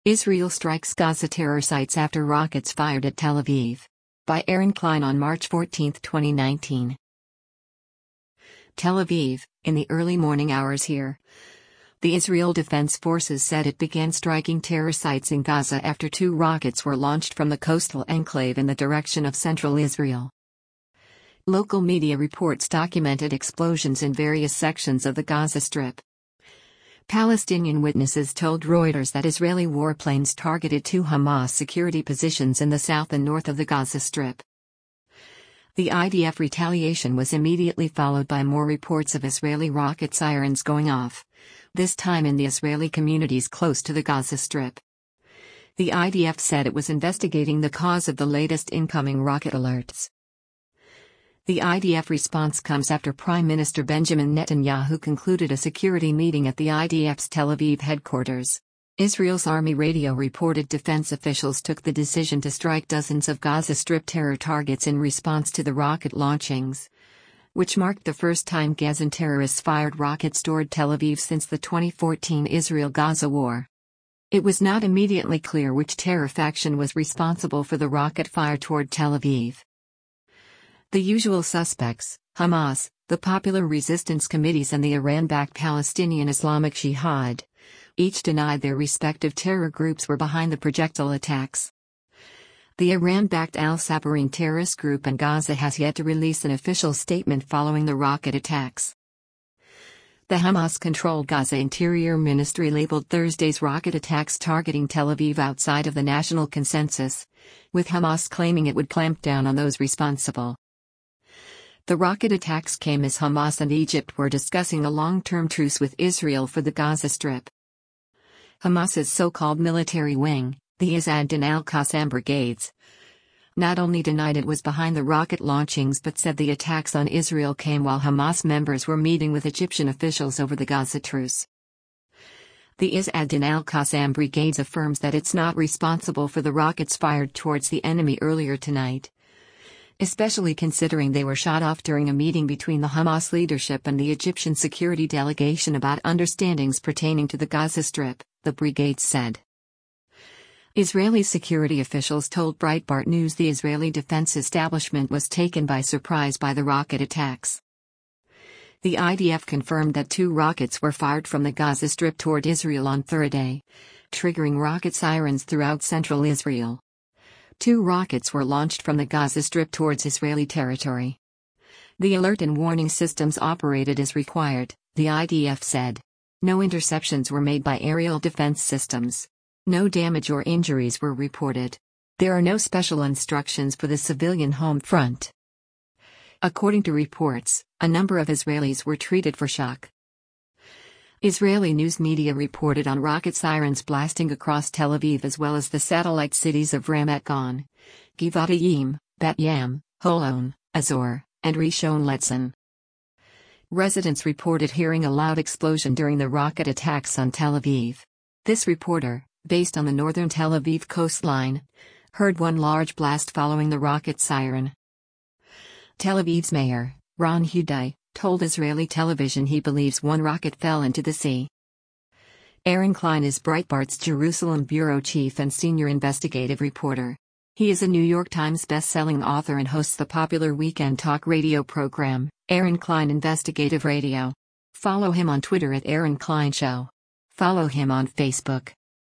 Israel strikes Gaza terror sites after rockets fired at Tel Aviv. By Aaron Klein on March 14, 2019. Tel Aviv, in the early morning hours here. The Israel Defense Forces said it began striking terror sites in Gaza after 2 rockets were launched from the coastal enclave in the direction of central Israel. Local media reports documented explosions in various sections of the Gaza Strip. Palestinian witnesses told Reuters that Israeli warplanes targeted 2 Hamas security positions in the south and north of the Gaza Strip. The IDF retaliation was immediately followed by more reports of Israeli rocket sirens going off, this time in the Israeli communities close to the Gaza Strip. The IDF said it was investigating the cause of the latest incoming rocket alerts. The IDF response comes after Prime Minister Benjamin Netanyahu concluded a security meeting at the IDF's Tel Aviv headquarters. Israel's Army radio reported defense officials took the decision to strike dozens of Gaza Strip terror targets in response to the rocket launchings, which marked the first time Gazan terrorists fired rockets toward Tel Aviv since the 2014 Israel-Gaza war. It was not immediately clear which terror faction was responsible for the rocket fire toward Tel Aviv. The usual suspects, Hamas, the Popular Resistance Committees and the Iran-backed Palestinian Islamic Jihad, each denied their respective terror groups were behind the projectile attacks. The Iran-backed Al-Sabarin terrorist group in Gaza has yet to release an official statement following the rocket attacks. The Hamas-controlled Gaza Interior Ministry labeled Thursday's rocket attacks targeting Tel Aviv outside of the national consensus, with Hamas claiming it would clamp down on those responsible. The rocket attacks came as Hamas and Egypt were discussing a long-term truce with Israel for the Gaza Strip. Hamas's so-called military wing, the Izz ad-Din al-Qassam brigades, not only denied it was behind the rocket launchings but said the attacks on Israel came while Hamas members were meeting with Egyptian officials over the Gaza truce. The Izz ad-Din al-Qassam brigades affirms that it's not responsible for the rockets fired towards the enemy earlier tonight, especially considering they were shot off during a meeting between the Hamas leadership and the Egyptian security delegation about understandings pertaining to the Gaza Strip, the brigades said. Israeli security officials told Breitbart News the Israeli defense establishment was taken by surprise by the rocket attacks. The IDF confirmed that 2 rockets were fired from the Gaza Strip toward Israel on Thursday, triggering rocket sirens throughout central Israel. 2 rockets were launched from the Gaza Strip towards Israeli territory. The alert and warning systems operated as required, the IDF said. No interceptions were made by aerial defense systems. No damage or injuries were reported. There are no special instructions for the civilian home front. According to reports, a number of Israelis were treated for shock. Israeli news media reported on rocket sirens blasting across Tel Aviv as well as the satellite cities of Ramat Gan, Givatayim, Bat Yam, Holon, Azor, and Rishon LeZion. Residents reported hearing a loud explosion during the rocket attacks on Tel Aviv. This reporter, based on the northern Tel Aviv coastline, heard one large blast following the rocket siren. Tel Aviv's mayor, Ron Huday, told Israeli television he believes one rocket fell into the sea. Aaron Klein is Breitbart's Jerusalem bureau chief and senior investigative reporter. He is a New York Times best-selling author and hosts the popular weekend talk radio program, Aaron Klein Investigative Radio. Follow him on Twitter at Aaron Klein Show. Follow him on Facebook.